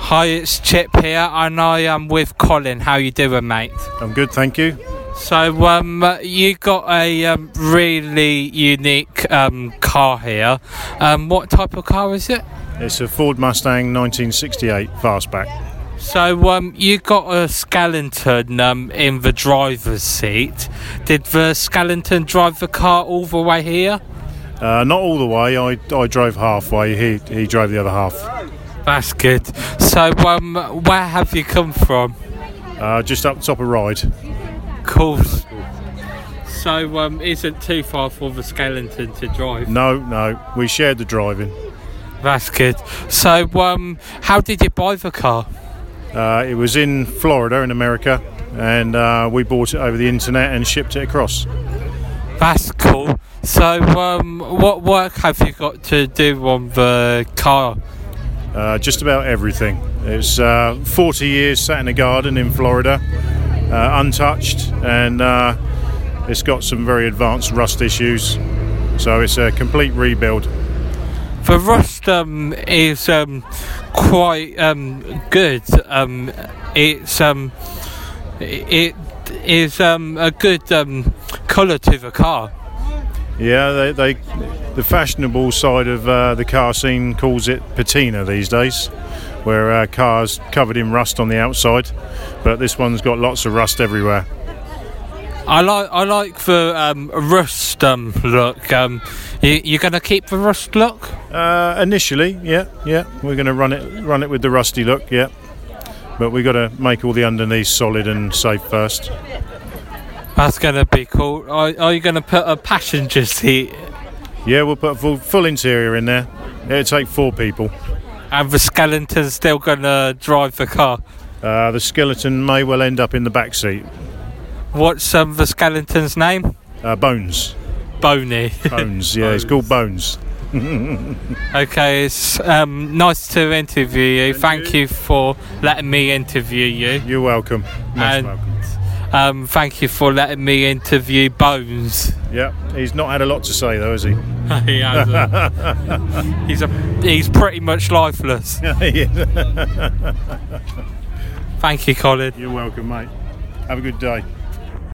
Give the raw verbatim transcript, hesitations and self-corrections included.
Hi, it's Chip here, and I am with Colin. How you doing, mate? I'm good, thank you. So, um, you got a um, really unique um, car here. Um, what type of car is it? It's a Ford Mustang nineteen sixty-eight fastback. So, um, you got a Skellington um, in the driver's seat. Did the Skellington drive the car all the way here? Uh, not all the way. I, I drove halfway. He he drove the other half. That's good. So, um, where have you come from? Uh, just up the top of Ryde. Cool. So, um, isn't too far for the Skellington to drive? No, no. We shared the driving. That's good. So, um, how did you buy the car? Uh, it was in Florida, in America, and uh, we bought it over the internet and shipped it across. That's cool. So, um, what work have you got to do on the car? Uh, just about everything. It's uh, forty years sat in a garden in Florida, uh, untouched, and uh, it's got some very advanced rust issues. So it's a complete rebuild. The rust um, is um, quite um, good. Um, it's um, it is um, a good um, colour to the car. Yeah, they, they the fashionable side of uh, the car scene calls it patina these days, where uh, cars covered in rust on the outside, but this one's got lots of rust everywhere. I like I like the um, rust um, look. Um, you, you're going to keep the rust look? Uh, initially, yeah, yeah, we're going to run it run it with the rusty look, yeah. But we've got to make all the underneath solid and safe first. That's going to be cool. Are, are you going to put a passenger seat? Yeah, we'll put a full, full interior in there. It'll take four people. And the Skellington's still going to drive the car? Uh, the skeleton may well end up in the back seat. What's um, the Skellington's name? Uh, Bones. Boney. Bones, yeah, it's called Bones. Okay, it's um, nice to interview you. Thank, Thank you. you for letting me interview you. You're welcome. Most and, welcome. Um, thank you for letting me interview Bones. Yeah, he's not had a lot to say though, has he? He hasn't. he's a he's pretty much lifeless. Thank you, Colin. You're welcome, mate. Have a good day.